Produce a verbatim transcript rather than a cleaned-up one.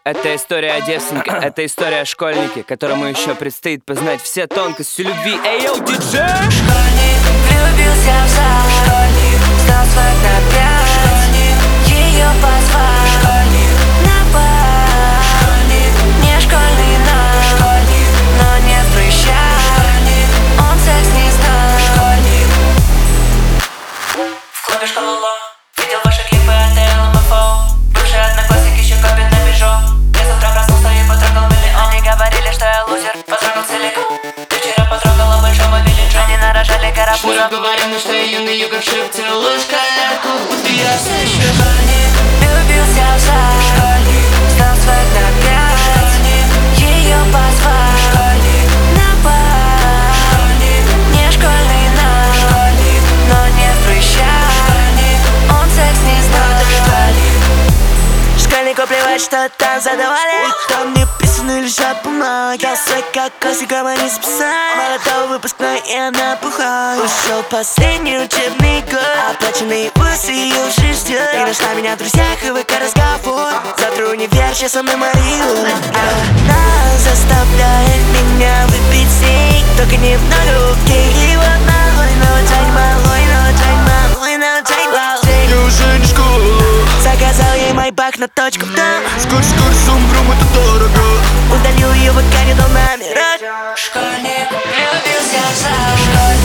Это история о девственнике, это история о школьнике, которому еще предстоит познать все тонкости любви. Эй, йоу, диджей! Школьник влюбился в зал, школьник стал свой напев, школьник ее позвал, школьник на бал, школьник не школьный наш, школьник, но не в прыщах, школьник, он секс не знал, школьник. В клубе школа видел ваши клипы от эл эм эф о. Бывший одноклассник еще копит на пижо. Я с утра проснулся и потрогал миллион. Они говорили, что я лузер, потрогал целиком. Ты вчера потрогала большого Виллиджа. Они нарожали карапуза. Говорим, что я юный юга вшив, целую шкалярку, будто я все еще школьник влюбился в зал, школьник стал свой напев, школьник ее позвал, школьник на бал, школьник не школьный наш, школьник, но не в прыщах, школьник, он секс не знал, школьник. Школьнику плевать, что там задавали, и там не писаны лежат бумаги. Я свой как классиком, они списали. Молодой выпускной, и она пухает. Ушел последний учебный год, оплаченные вузы ее уже ждет. И нашла меня в друзьях и ВК разговор. Завтра универ, сейчас со мной Марию. Она заставляет меня выпить с ней, только не в руки. И вот малой, но чай малой, но чай малой, но чай малой. Я уже не школа. Заказал ей майбах на точку там. Скорь, скорь, сумбрум, это дорого. Удалил ее, ВК не дал номера. Школьник влюбился в зал, школьник